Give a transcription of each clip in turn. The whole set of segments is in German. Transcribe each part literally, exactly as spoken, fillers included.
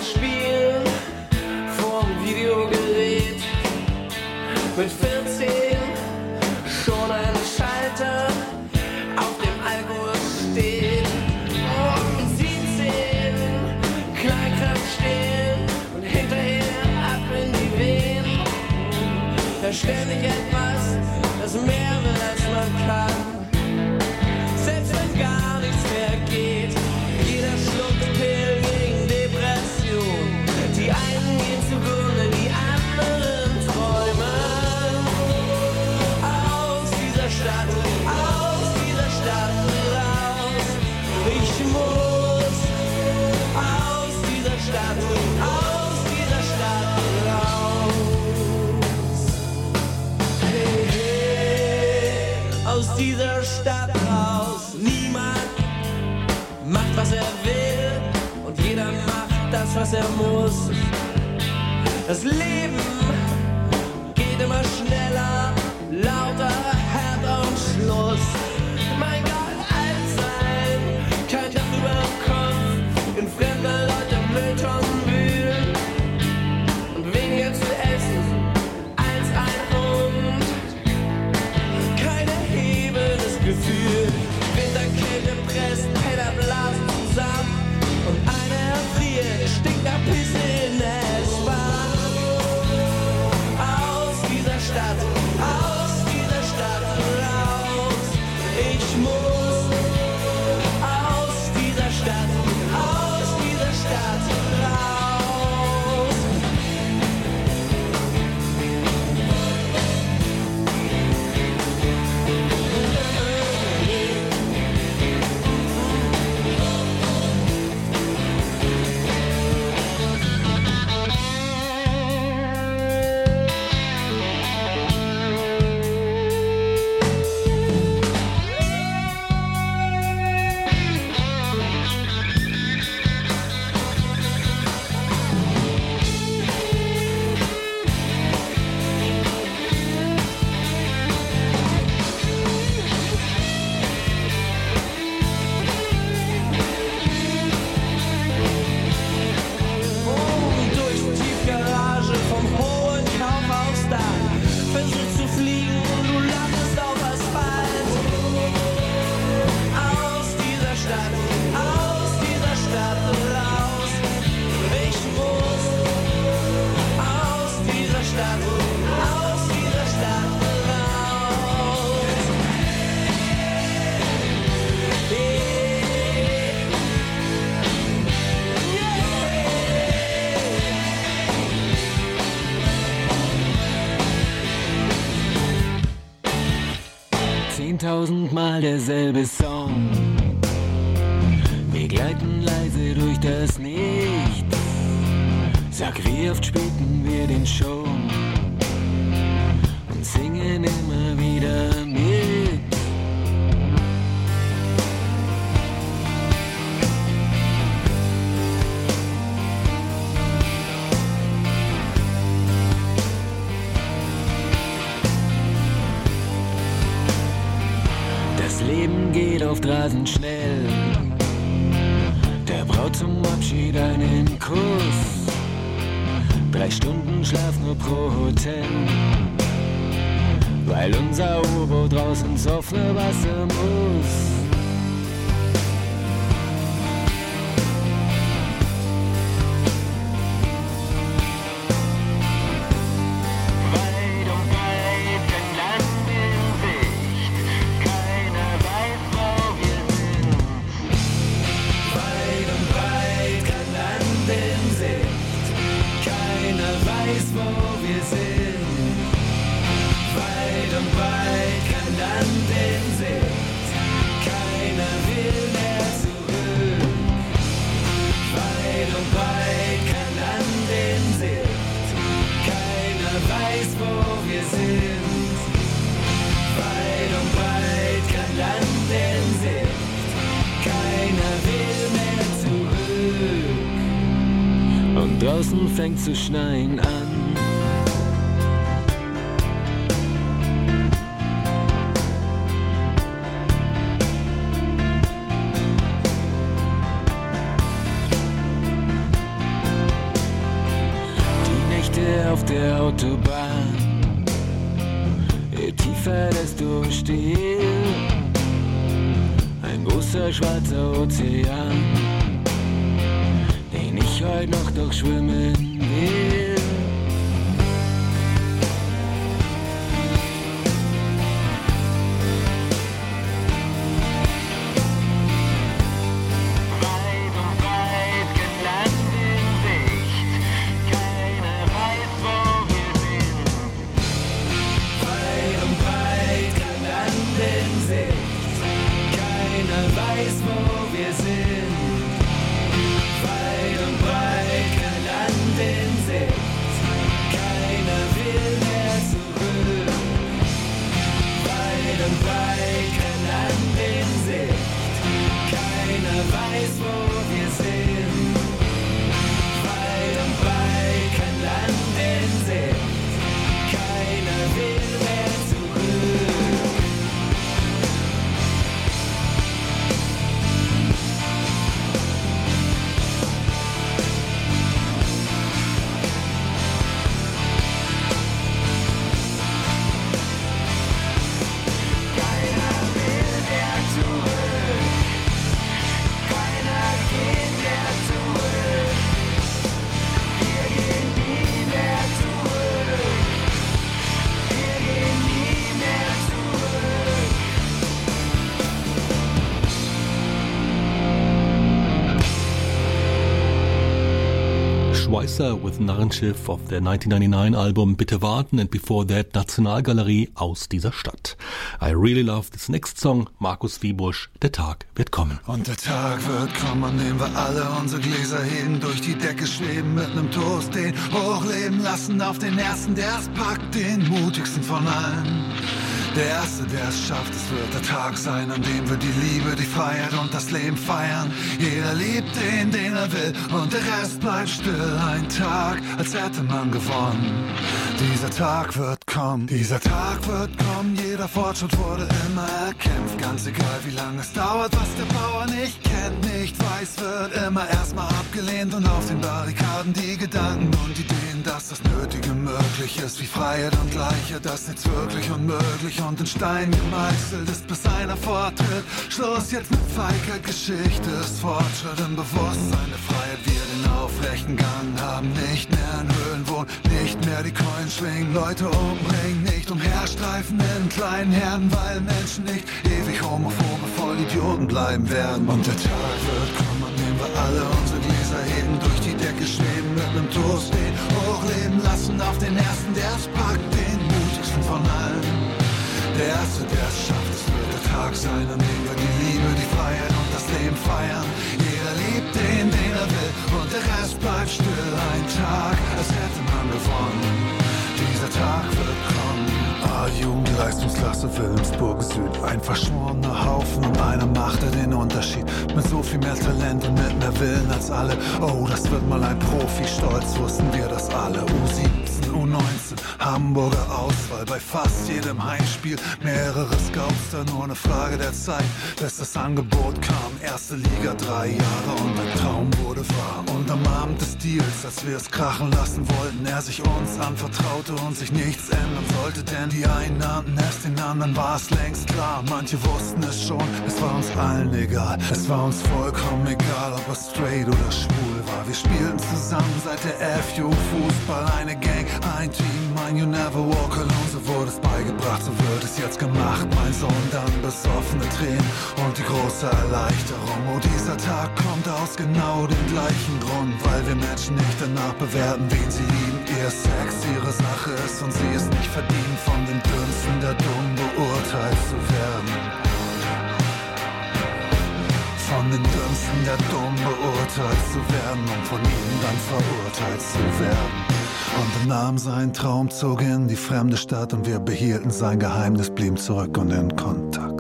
Spiel vorm Videogerät. Mit vierzehn schon ein Schalter auf dem Alkohol steht. Und siebzehn Kleinkraft stehen und hinterher ab in die Wehen. Da ständig etwas, das mehr will als man kann. Selbst wenn gar nichts mehr geht, jeder schluckt Pillen gegen Depression. Die einen gehen zugrunde, die anderen träumen. Aus dieser Stadt, aus dieser Stadt raus. Ich muss aus dieser Stadt, aus dieser Stadt raus. Hey, hey, aus dieser Stadt raus. Niemand macht, was er will, und jeder macht das, was er muss. Das Leben geht immer schneller, lauter, härter und Schluss. Mein Gott, alt sein, kein Dach über dem Kopf, in fremder Leute Mülltonnen wühlen und weniger zu essen als ein Hund. Kein erhebendes Gefühl, Winterkälte presst Penner blasen zusammen und einer erfriert, stinkt nach Pisse in der S-Bahn. Aus dieser Stadt, aus dieser Stadt raus. Ich muss aus dieser Stadt, aus dieser Stadt raus. Zehntausendmal derselbe Song. Wir gleiten leise durch das Nichts. Sag, wie oft spielten wir den schon und singen immer wieder mit. Das Leben geht oft rasend schnell. Der Braut zum Abschied einen Kuss. Drei Stunden Schlaf nur pro Hotel, weil unser U-Boot raus ins offene Wasser muss. Draußen fängt zu schneien an. fällst du still. Ein großer schwarzer Ozean, den ich heute noch durchschwimmen will. Schweitzer with Narrenschiff of their nineteen ninety-nine album Bitte warten and before that Nationalgalerie aus dieser Stadt. I really love this next song, Markus Wiebusch, Der Tag wird kommen. Und der Tag wird kommen, an dem wir alle unsere Gläser heben, durch die Decke schweben, mit nem Toast den hochleben lassen auf den Ersten, der es packt, den mutigsten von allen. Der Erste, der es schafft, es wird der Tag sein, an dem wir die Liebe, die Freiheit und das Leben feiern. Jeder liebt den, den er will, und der Rest bleibt still. Ein Tag, als hätte man gewonnen. Dieser Tag wird kommen, dieser Tag wird kommen. Jeder Fortschritt wurde immer erkämpft, ganz egal wie lange es dauert. Was der Bauer nicht kennt, nicht weiß, wird immer erstmal abgelehnt. Und auf den Barrikaden die Gedanken und Ideen, dass das Nötige möglich ist, wie Freiheit und Gleichheit, dass nichts wirklich unmöglich und in Stein gemeißelt ist, bis einer vortritt. Schluss jetzt mit Feigheit, Geschichte ist Fortschritt im Bewusstsein der Freiheit. Wir den aufrechten Gang haben, nicht mehr in Höhlen wohnen, nicht mehr die Coins schwingen, Leute umbringen, nicht umherstreifen in kleinen Herden, weil Menschen nicht ewig homophobe Vollidioten bleiben werden. Und der Tag wird kommen, an dem wir alle unsere Gläser heben, durch die Decke schweben, mit nem Toast den hochleben lassen auf den Ersten, der es packt, den mutigsten von allen. Der Erste, der es schafft, es wird der Tag sein, an dem wir die Liebe, die Freiheit und das Leben feiern. Jeder liebt den, den er will, und der Rest bleibt still. Ein Tag, als hätte man gewonnen. Dieser Tag wird kommen. Ah, Jugendleistungsklasse Wilhelmsburg Süd. Ein verschworener Haufen und einer machte den Unterschied. Mit so viel mehr Talent und mit mehr Willen als alle. Oh, das wird mal ein Profi, stolz wussten wir das alle. U siebzehn, U neunzehn, Hamburger Auswahl. Bei fast jedem Heimspiel mehrere Scouts, da nur eine Frage der Zeit, bis das Angebot kam. Erste Liga, drei Jahre und ein Traum wurde wahr. Und am Abend des Deals, als wir es krachen lassen wollten, er sich uns anvertraute und sich nichts ändern sollte, denn die einen nannten es, den anderen war es längst klar. Manche wussten es schon, es war uns allen egal. Es war uns vollkommen egal, ob er straight oder schwul war. Wir spielten zusammen seit der F U Fußball, eine Gang, ein Team, mein You Never Walk Alone. So wurde es beigebracht, so wird es jetzt gemacht, mein Sohn. Dann besoffene Tränen und die große Erleichterung. Oh, dieser Tag kommt aus genau dem gleichen Grund, weil wir Menschen nicht danach bewerten, wen sie lieben. Ihr Sex ihre Sache ist und sie es nicht verdient, von den Dünsten der Dumm beurteilt zu werden. Von den Dünsten der Dumm beurteilt zu werden, um von ihnen dann verurteilt zu werden. Und er nahm seinen Traum, zog in die fremde Stadt und wir behielten sein Geheimnis, blieben zurück und in Kontakt.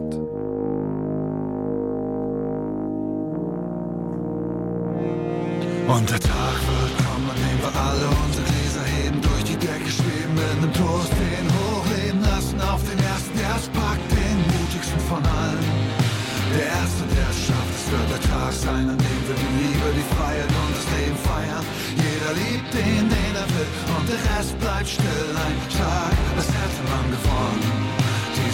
Und der Tag wird kommen, an dem wir alle unsere Gläser heben, durch die Decke schweben, mit nem Toast den hochleben lassen auf den Ersten, der es packt, den mutigsten von allen. Der Erste, der es schafft, es wird der Tag sein, an dem wir die Liebe, die Freiheit und das Leben feiern. Jeder liebt den, den er will, und der Rest bleibt still. Ein Tag, als hätte man gewonnen.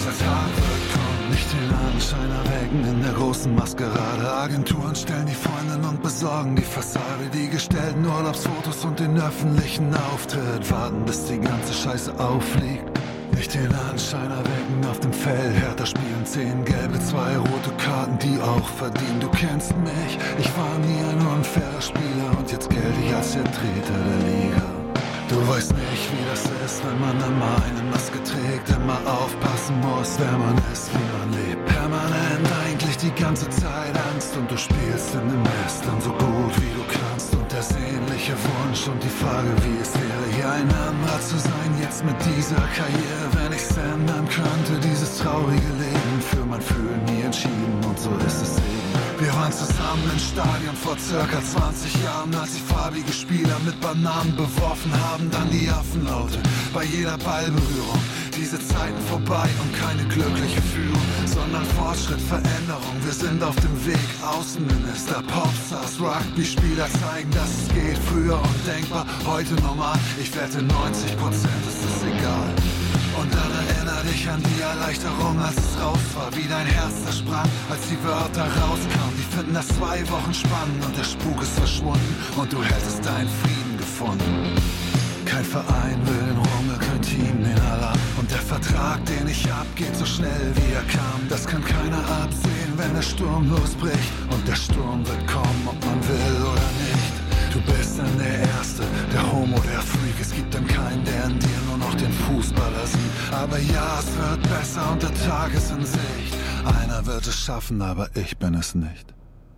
Anschein erwecken in der großen Maskerade. Agenturen stellen die Freundin und besorgen die Fassade. Die gestellten Urlaubsfotos und den öffentlichen Auftritt. Warten, bis die ganze Scheiße auffliegt. Nicht den Anschein erwecken auf dem Feld. Hertha spielen zehn gelbe, zwei rote Karten, die auch verdienen. Du kennst mich, ich war nie ein unfairer Spieler und jetzt gelte ich als der Treter der Liga. Du weißt nicht, wie das ist, wenn man immer eine Maske trägt, immer aufpassen muss, wer man ist, wie man lebt. Permanent eigentlich die ganze Zeit Angst und du spielst in dem Mist dann so gut wie du kannst. Und der sehnliche Wunsch und die Frage, wie es wäre, hier ein anderer zu sein, jetzt mit dieser Karriere. Wenn ich's ändern könnte, dieses traurige Leben, für mein Fühlen nie entschieden und so ist es eben. Wir waren zusammen im Stadion vor circa zwanzig Jahren, als die farbige Spieler mit Bananen beworfen haben, dann die Affenlaute bei jeder Ballberührung. Diese Zeiten vorbei und keine glückliche Führung, sondern Fortschritt, Veränderung. Wir sind auf dem Weg, Außenminister, Popstars, Rugby-Spieler zeigen, dass es geht. Früher undenkbar, heute normal. Ich wette, neunzig Prozent ist es egal. Und dann erinnere dich an die Erleichterung, als es raus war, wie dein Herz zersprang, als die Wörter rauskamen. Die finden das zwei Wochen spannend und der Spuk ist verschwunden und du hättest deinen Frieden gefunden. Kein Verein will den Rummel, kein Team den Alarm. Und der Vertrag, den ich hab, geht so schnell wie er kam. Das kann keiner absehen, wenn der Sturm losbricht. Und der Sturm wird kommen, ob man will oder nicht. Du bist dann der Erste, der Homo, der Freak. Es gibt dann keinen, der in dir nur noch den Fußballer sieht. Aber ja, es wird besser und der Tag ist in Sicht. Einer wird es schaffen, aber ich bin es nicht.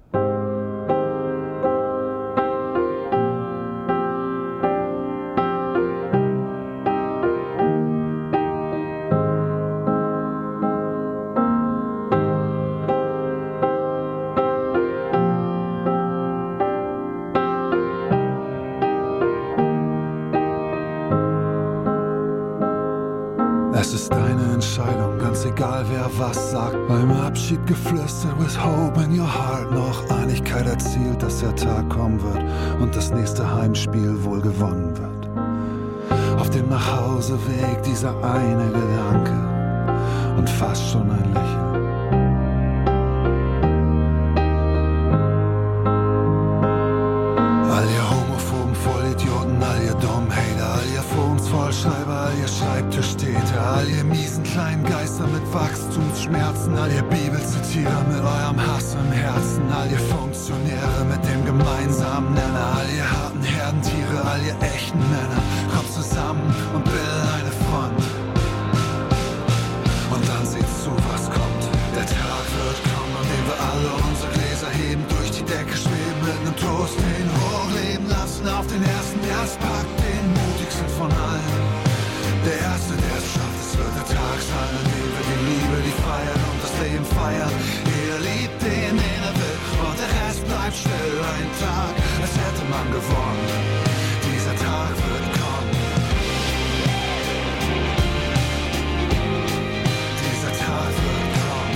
Es ist deine Entscheidung, ganz egal wer was sagt. Beim Abschied geflüstert, with hope in your heart. Noch Einigkeit erzielt, dass der Tag kommen wird und das nächste Heimspiel wohl gewonnen wird. Auf dem Nachhauseweg dieser eine Gedanke und fast schon ein Lächeln. All ihr homophoben Vollidioten, all ihr dummen Hater, all ihr Phones-Vollschreiber, all ihr Schreibtischtäter, all ihr miesen kleinen Geister mit Wachstumsschmerzen, all ihr Bibelzitierer mit eurem Hass im Herzen, all ihr Funktionäre mit dem gemeinsamen Nenner, all ihr harten Herdentiere, all ihr echten Männer, kommt zusammen und bildet eine Front. Und dann seht zu, was kommt. Der Tag wird kommen, an dem wir alle unsere Gläser heben, durch die Decke schweben, mit nem Toast den hochleben lassen auf den ersten, der es packt, den mutigsten von allen. Der Erste, der es schafft, es wird der Tag sein, an dem wir die Liebe, die Freiheit und das Leben feiern. Jeder liebt den, den er will, und der Rest bleibt still. Ein Tag, als hätte man gewonnen. Dieser Tag wird kommen. Dieser Tag wird kommen.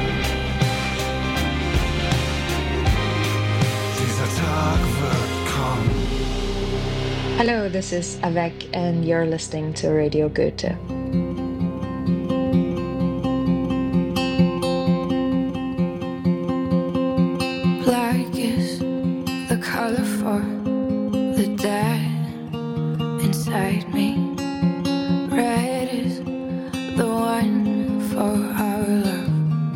Dieser Tag wird kommen. Hello, this is Avec and you're listening to Radio Goethe. Black is the color for the dead inside me. Red is the one for our love.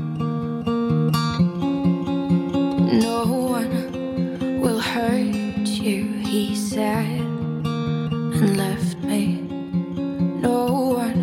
No one will hurt you, he said, and left me. No one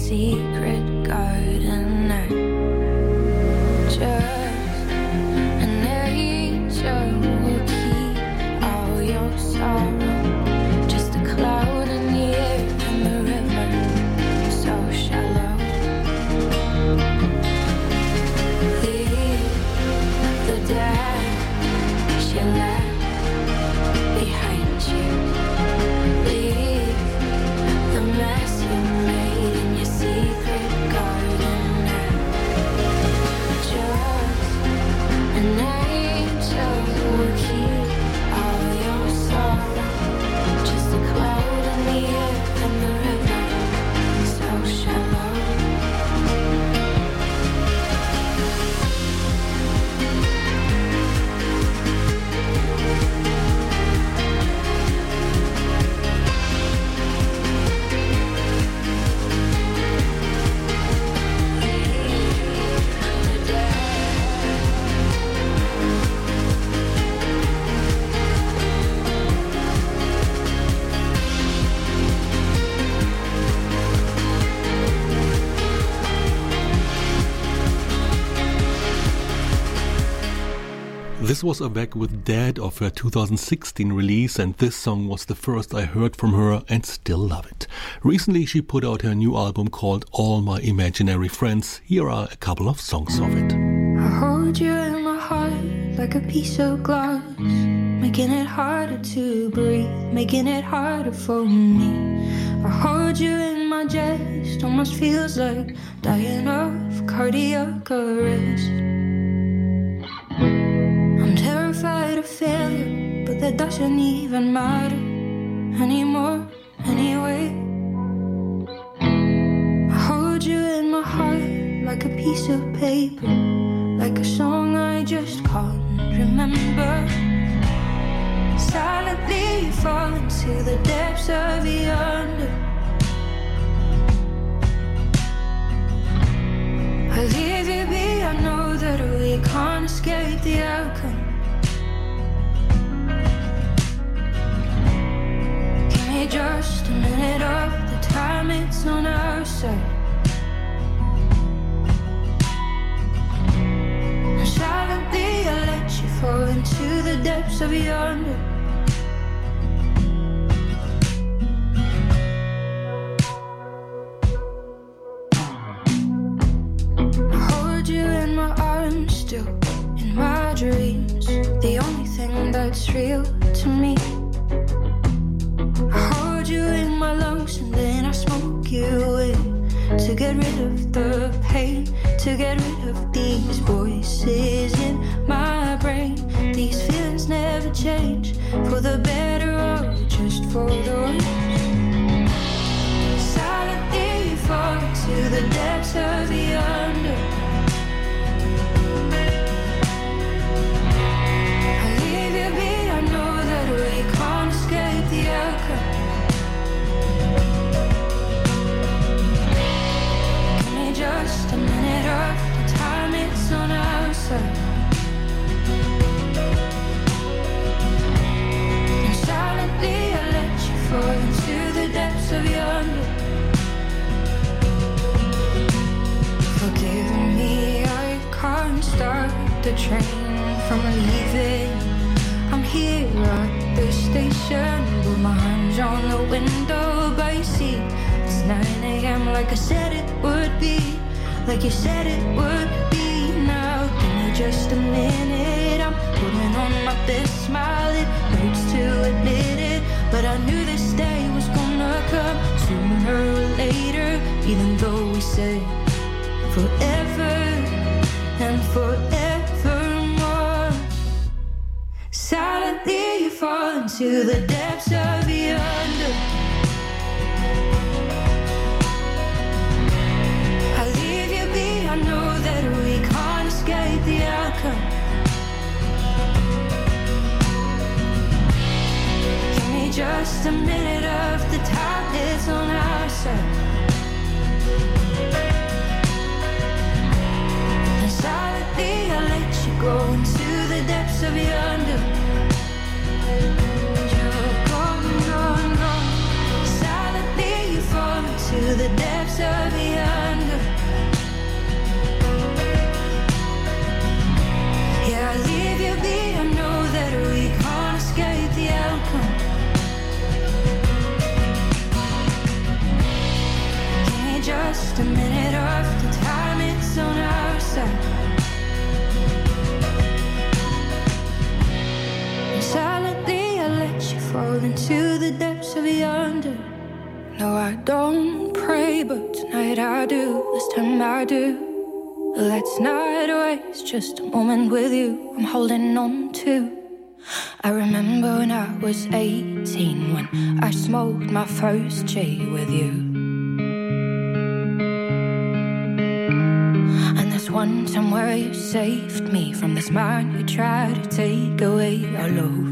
secret garden. Just an angel will keep all your sorrow. Just a cloud in the air and the river so shallow. Leave the dash you left behind you. Leave the mess you made in your secret garden. Just an angel will keep all your sorrow. Just a cloud in the air and the river so shallow. This was Avec with Dead of her two thousand sixteen release, and this song was the first I heard from her and still love it. Recently she put out her new album called All My Imaginary Friends. Here are a couple of songs of it. I hold you in my heart like a piece of glass, making it harder to breathe, making it harder for me. I hold you in my chest, almost feels like dying of cardiac arrest. I'm terrified of failure, but that doesn't even matter anymore anyway. I hold you in my heart like a piece of paper, like a song I just can't remember. Silently you fall into the depths of yonder. I leave you be, I know that we can't escape the outcome. Give me just a minute of the time, it's on our side. And silently I let you fall into the depths of yonder. Still in my dreams, the only thing that's real to me. I hold you in my lungs and then I smoke you in, to get rid of the pain, to get rid of these voices in my brain. These feelings never change, for the better or just for the worse. Silently you fall into the depths of the under. Just a minute of the time, it's on our side. And silently I let you fall into the depths of yonder. Forgive me, I can't start the train from leaving. I'm here at the station with my hands on the window, but you see it's nine a.m. like I said it would be, like you said it would be. Now give me just a minute, I'm putting on my best smile. It hurts to admit it, but I knew this day was gonna come sooner or later. Even though we say forever and forevermore, silently you fall into the depths of the under. I know that we can't escape the outcome. Give me just a minute of the time, it's on our side. And silently I let you go into the depths of yonder. You're gone, gone, gone. Silently you fall into the depths of yonder. fall into the depths of yonder. No, I don't pray, but tonight I do. This time I do. Let's not waste just a moment with you. I'm holding on to. I remember when I was eighteen, when I smoked my first J with you. And there's one time where you saved me from this man who tried to take away our love.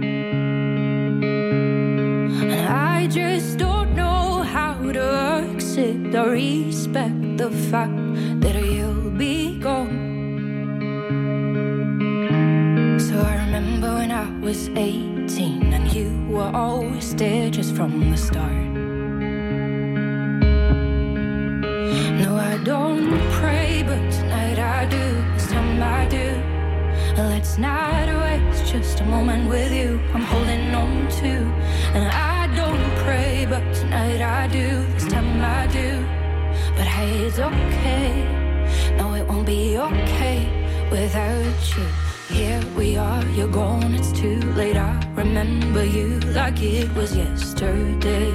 And I just don't know how to accept or respect the fact that you'll be gone. So I remember when I was eighteen and you were always there just from the start. No, I don't pray, but tonight I do. This time I do. Let's not waste just a moment with you. I'm holding on to. And I don't pray, but tonight I do. This time I do. But hey, it's okay. No, it won't be okay without you. Here we are, you're gone, it's too late. I remember you like it was yesterday.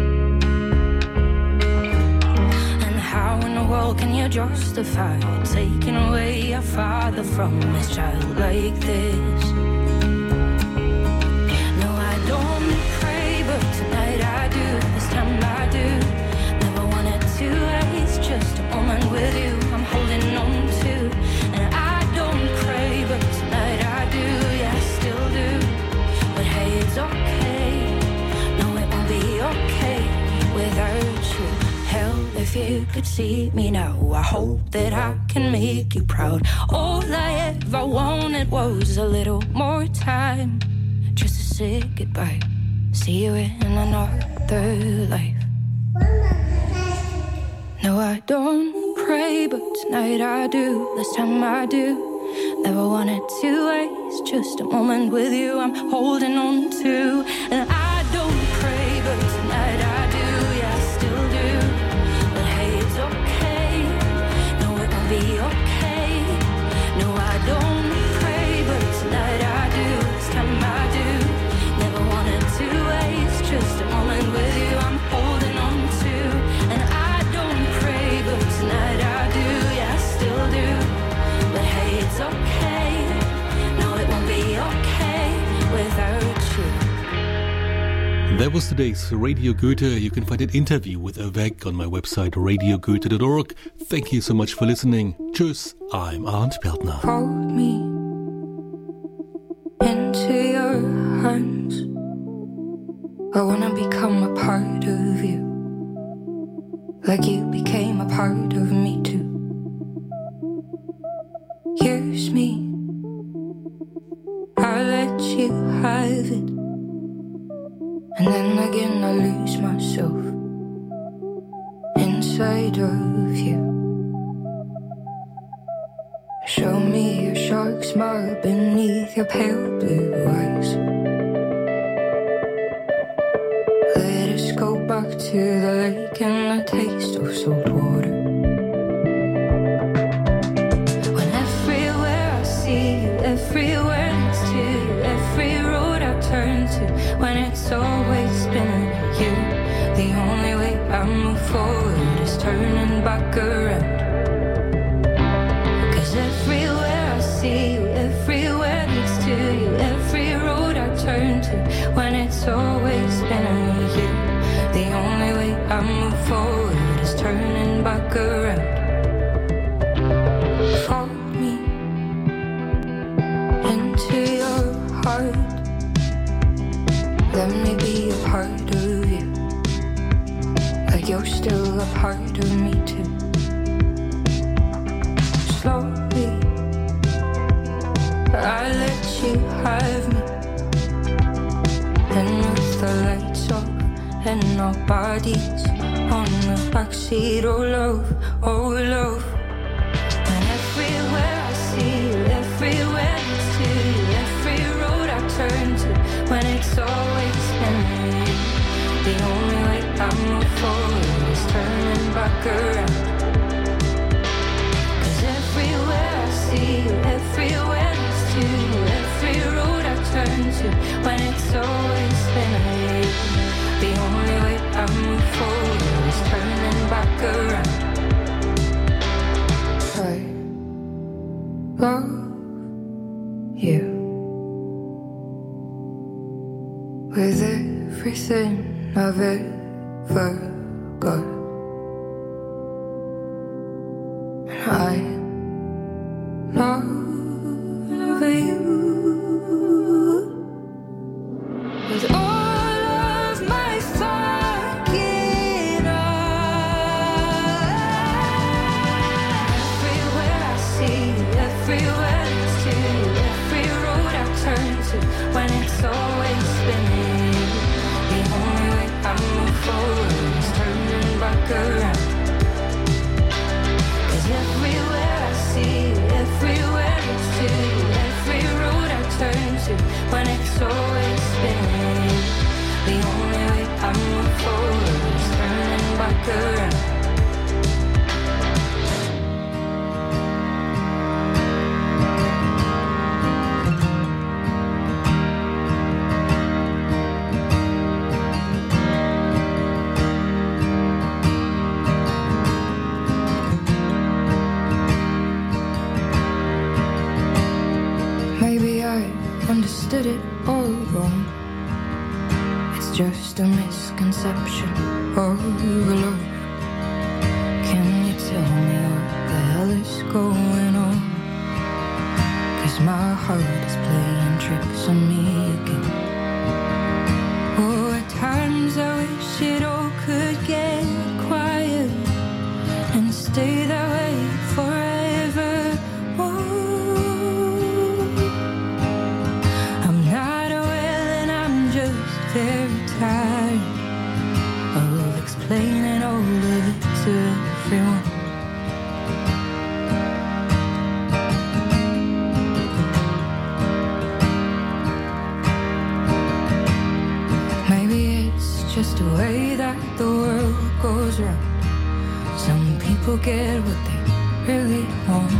And how in the world can you justify taking away a father from his child like this? No, I don't pray, but tonight I do. This time I do. Never wanted to waste just a moment with you. I'm holding on to. And I don't pray, but tonight I do. Yeah, I still do. But hey, it's okay. No, it won't be okay without you. Hell, if you could see me now, I hope that I can make you proud. All I ever wanted was a little more time, just to say goodbye. See you in another life. No, I don't pray, but tonight I do. This time I do. Never wanted to waste just a moment with you. I'm holding on to. And I don't pray, but tonight I do. Yeah, I still do. But hey, it's okay. No, it won't be okay. No, I don't pray, but tonight I do. This time I do. Never wanted to waste just a moment with you. I'm holding on to. And I don't pray, but tonight I do. Yeah, I still do. But hey, it's okay. No, it won't be okay without you. That was today's Radio Goethe. You can find an interview with Avec on my website radio goethe dot org. Thank you so much for listening. Tschüss, I'm Arndt Bertner. Hold me into your hands. I wanna become a part of you, like you became a part of me too. Here's me, I let you have it, and then again I lose myself inside of you. Show me your shark smile beneath your pale blue eyes. Let us go back to the lake and the taste of salt water. When everywhere I see you, everywhere next to you, every road I turn to, when it's always been you, the only way I move forward is turning back around. Cause everywhere I see you, everywhere next to you, every road I turn to, when it's always been you, the only way I move forward is turning back around. Fold me into your heart. Let me be a part of you, like you're still a part of me too. Slowly, I let you have me, and with the lights off and our bodies on the backseat, oh love, oh love. And everywhere I see you, everywhere next to you, every road I turn to, when it's always been you, the only way I move forward is turning back around. Cause everywhere I see you, everywhere next to you, every road I turn to when it's always been hate. The only way I move forward is turning back around. I love you with everything I've ever got. I love you with all of my fucking heart. Everywhere I see, everywhere it's to you, every road I turn to, when it's always been you. The only way I move forward is turning back around. Everywhere I see, everywhere it's to you, every road I turn to, when it's always been you. The only way I move forward is turning back around. Understood it all wrong. It's just a misconception of love. Can you tell me what the hell is going on? 'Cause my heart is playing tricks on me again. Oh, at times I wish it all could get quiet and stay that way forever. Very tired of explaining all of it to everyone. Maybe it's just the way that the world goes round. Some people get what they really want,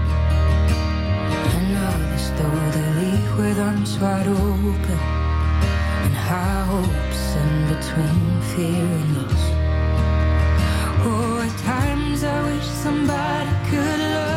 and others, though, they leave with arms wide open. High hopes in between fear and loss. Oh, at times I wish somebody could love